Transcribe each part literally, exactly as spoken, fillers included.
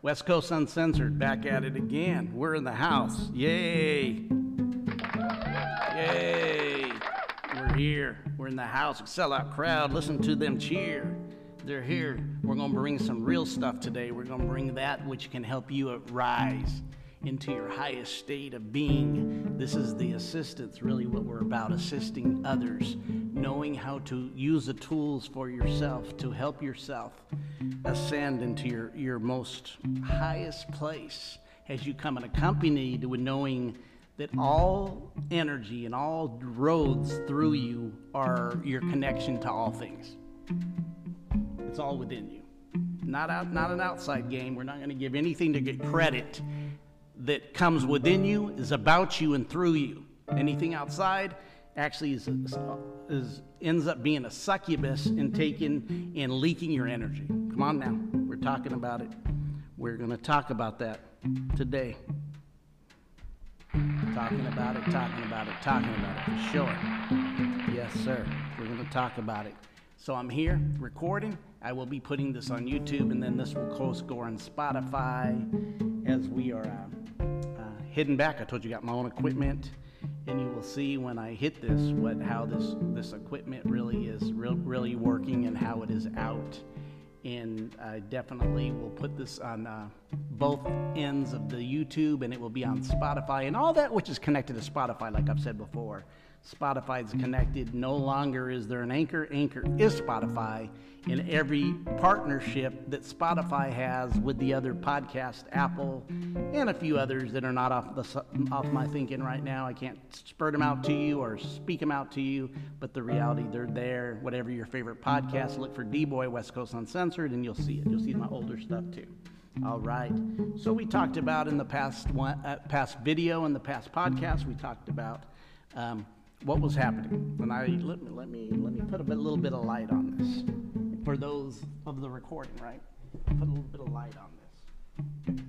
West Coast Uncensored, back at it again. We're in the house. Yay. Yay. We're here. We're in the house. Sellout crowd. Listen to them cheer. They're here. We're going to bring some real stuff today. We're going to bring that which can help you rise into your highest state of being. This is the assistance, really what we're about, assisting others, knowing how to use the tools for yourself to help yourself ascend into your, your most highest place as you come accompanied with knowing that all energy and all roads through you are your connection to all things. It's all within you. Not out, not an outside game. We're not going to give anything to get credit. That comes within you is about you and through you. Anything outside actually is, is ends up being a succubus and taking and leaking your energy. Come on now, we're talking about it. We're going to talk about that today. Talking about it, talking about it, talking about it for sure. Yes, sir. We're going to talk about it. So I'm here recording. I will be putting this on YouTube, and then this will course go on Spotify as we are uh, uh, hidden back. I told you I got my own equipment, and you will see when I hit this what how this this equipment really is re- really working and how it is out. And I definitely will put this on uh, both ends of the YouTube, and it will be on Spotify and all that which is connected to Spotify, like I've said before. Spotify is connected. No longer is there an Anchor. Anchor is Spotify. In every partnership that Spotify has with the other podcast, Apple, and a few others that are not off the off my thinking right now. I can't spurt them out to you or speak them out to you, but the reality, they're there. Whatever your favorite podcast, look for D-Boy, West Coast Uncensored, and you'll see it. You'll see my older stuff too. All right. So we talked about in the past one, uh, past video and the past podcast, we talked about um, what was happening. And I let me let me let me put a bit, little bit of light on this for those of the recording, right? Put a little bit of light on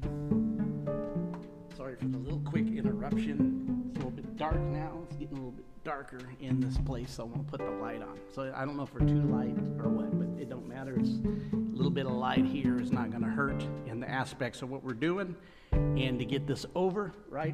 this. Sorry for the little quick interruption. It's a little bit dark now. It's getting a little bit darker in this place, so I'm gonna put the light on. So I don't know if we're too light or what, but it don't matter. It's a little bit of light here is not gonna hurt in the aspects of what we're doing. And to get this over, right?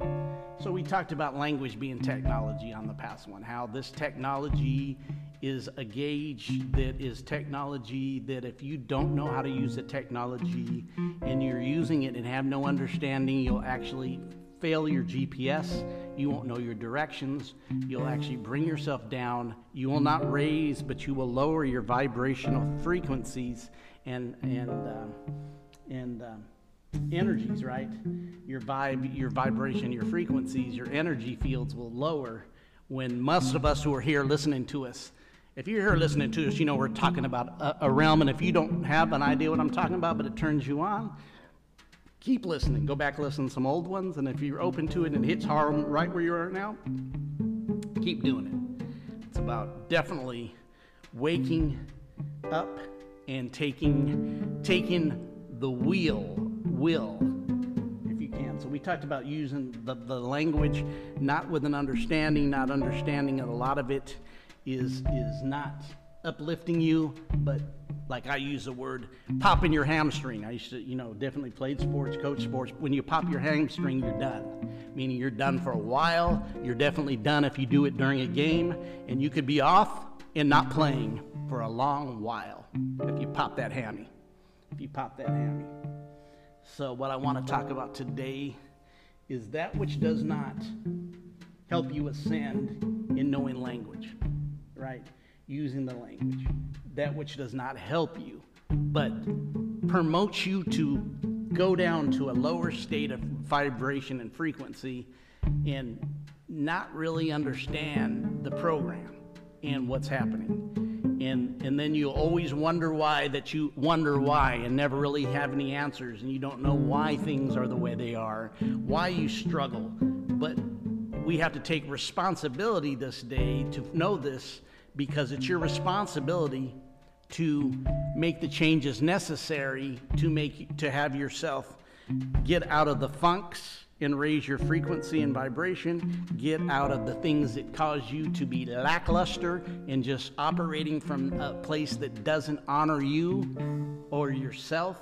So we talked about language being technology on the past one, how this technology is a gauge that is technology that if you don't know how to use the technology and you're using it and have no understanding, you'll actually fail your G P S. You won't know your directions. You'll actually bring yourself down. You will not raise, but you will lower your vibrational frequencies and and uh, and uh, energies, right? Your vibe, your vibration, your frequencies, your energy fields will lower when most of us who are here listening to us, if you're here listening to us, you know we're talking about a, a realm, and if you don't have an idea what I'm talking about, but it turns you on, keep listening. Go back and listen to some old ones, and if you're open to it and it hits hard right where you are now, keep doing it. It's about definitely waking up and taking taking the wheel, will, if you can. So we talked about using the, the language, not with an understanding, not understanding that a lot of it is is not uplifting you, but like I use the word popping your hamstring. I used to, you know, definitely played sports, coached sports. When you pop your hamstring, you're done. Meaning you're done for a while. You're definitely done if you do it during a game, and you could be off and not playing for a long while if you pop that hammy. If you pop that hammy. So what I want to talk about today is that which does not help you ascend in knowing language, right? Using the language. That which does not help you, but promotes you to go down to a lower state of vibration and frequency and not really understand the program and what's happening. And and then you always wonder why that you wonder why and never really have any answers, and you don't know why things are the way they are, why you struggle. But we have to take responsibility this day to know this, because it's your responsibility to make the changes necessary to make to have yourself get out of the funks and raise your frequency and vibration, get out of the things that cause you to be lackluster and just operating from a place that doesn't honor you or yourself,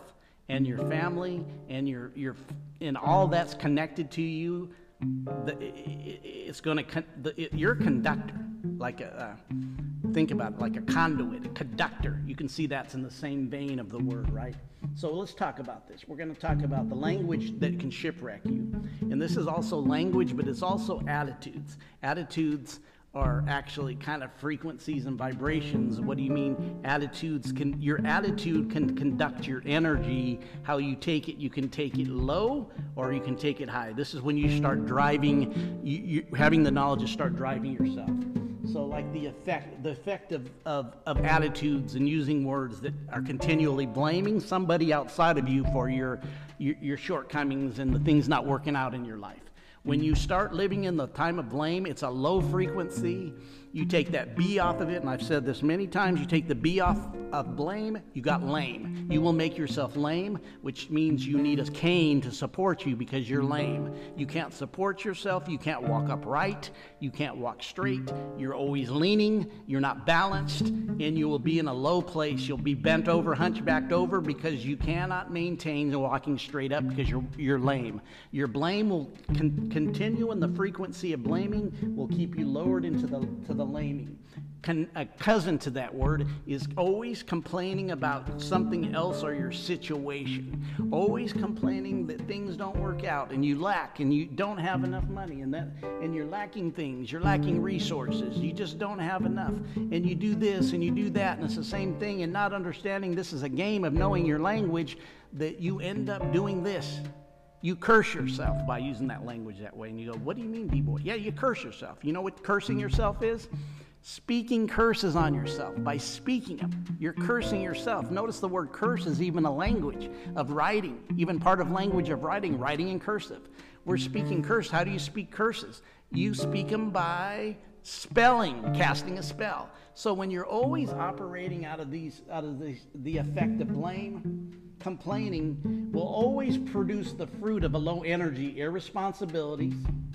and your family and your your and all that's connected to you, the, it, it's going to you're a conductor, like a uh, think about it, like a conduit, a conductor. You can see that's in the same vein of the word, right? So let's talk about this. We're going to talk about the language that can shipwreck you. And this is also language, but it's also attitudes. Attitudes are actually kind of frequencies and vibrations. What do you mean? Attitudes can, your attitude can conduct your energy, how you take it. You can take it low or you can take it high. This is when you start driving, you, you having the knowledge to start driving yourself. So like the effect, the effect of, of, of attitudes and using words that are continually blaming somebody outside of you for your, your, your shortcomings and the things not working out in your life. When you start living in the time of blame, it's a low frequency. You take that B off of it, and I've said this many times, you take the B off of blame, you got lame. You will make yourself lame, which means you need a cane to support you because you're lame. You can't support yourself, you can't walk upright, you can't walk straight, you're always leaning, you're not balanced, and you will be in a low place. You'll be bent over, hunchbacked over, because you cannot maintain walking straight up because you're, you're lame. Your blame will con- continue, and the frequency of blaming will keep you lowered into the, to the the laming. Con- a cousin to that word is always complaining about something else or your situation. Always complaining that things don't work out and you lack and you don't have enough money and that and you're lacking things, you're lacking resources, you just don't have enough. And you do this and you do that and it's the same thing, and not understanding this is a game of knowing your language, that you end up doing this. You curse yourself by using that language that way. And you go, what do you mean, D-boy? Yeah, you curse yourself. You know what cursing yourself is? Speaking curses on yourself. By speaking them, you're cursing yourself. Notice the word curse is even a language of writing, even part of language of writing, writing in cursive. We're speaking curse. How do you speak curses? You speak them by spelling, casting a spell. So when you're always operating out of these, out of the, the effect of blame, complaining will always produce the fruit of a low energy, irresponsibilities,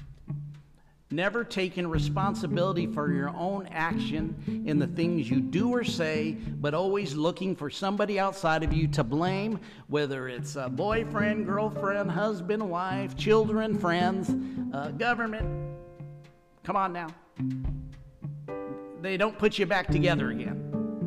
never taking responsibility for your own action in the things you do or say, but always looking for somebody outside of you to blame, whether it's a boyfriend, girlfriend, husband, wife, children, friends, uh, government. Come on now. They don't put you back together again.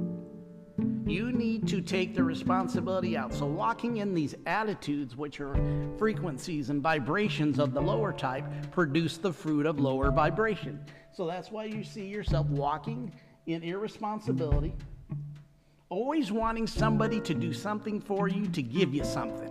You need to take the responsibility out. So walking in these attitudes, which are frequencies and vibrations of the lower type, produce the fruit of lower vibration. So that's why you see yourself walking in irresponsibility, always wanting somebody to do something for you, to give you something.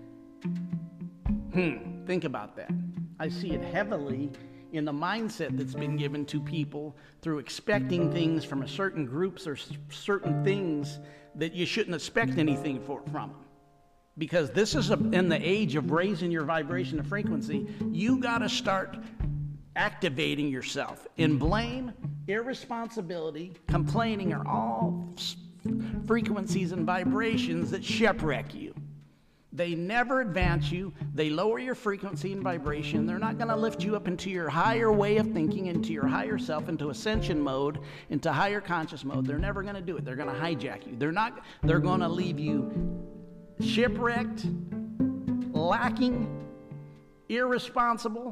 Hmm, think about that. I see it heavily in the mindset that's been given to people through expecting things from a certain groups or s- certain things that you shouldn't expect anything for, from them. Because this is a, in the age of raising your vibration and frequency, you got to start activating yourself. In blame, irresponsibility, complaining are all s- frequencies and vibrations that shipwreck you. They never advance you. They lower your frequency and vibration. They're not going to lift you up into your higher way of thinking, into your higher self, into ascension mode, into higher conscious mode. They're never going to do it. They're going to hijack you. They're not. They're going to leave you shipwrecked, lacking, irresponsible,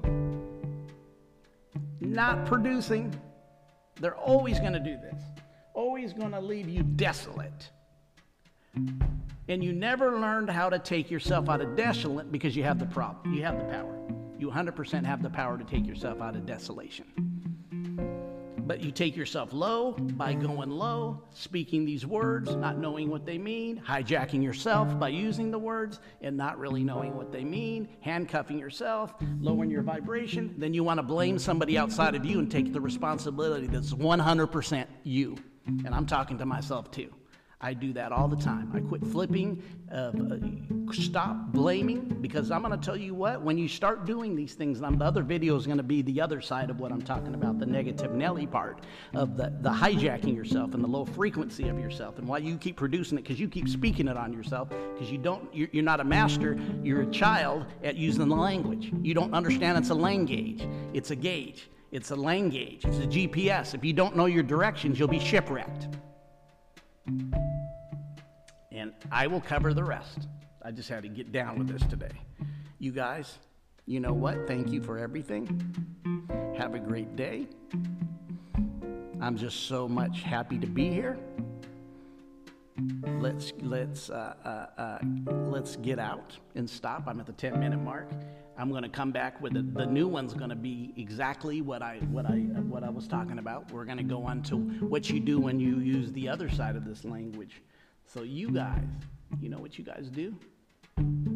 not producing. They're always going to do this. Always going to leave you desolate. And you never learned how to take yourself out of desolate because you have the problem. You have the power. You one hundred percent have the power to take yourself out of desolation. But you take yourself low by going low, speaking these words, not knowing what they mean, hijacking yourself by using the words and not really knowing what they mean, handcuffing yourself, lowering your vibration. Then you want to blame somebody outside of you and take the responsibility that's one hundred percent you. And I'm talking to myself too. I do that all the time. I quit flipping, uh, uh, stop blaming, because I'm going to tell you what, when you start doing these things, and I'm, the other video is going to be the other side of what I'm talking about, the negative Nelly part of the, the hijacking yourself and the low frequency of yourself, and why you keep producing it, because you keep speaking it on yourself, because you don't, you're, you're not a master, you're a child at using the language. You don't understand it's a lane gauge. It's a gauge. It's a lane gauge. It's a G P S. If you don't know your directions, you'll be shipwrecked. And I will cover the rest. I just had to get down with this today. You guys, you know what? Thank you for everything. Have a great day. I'm just so much happy to be here. Let's let's uh, uh, uh, let's get out and stop. I'm at the ten minute mark. I'm going to come back with the, the new one's going to be exactly what I what I what I was talking about. We're going to go on to what you do when you use the other side of this language. So you guys, you know what you guys do?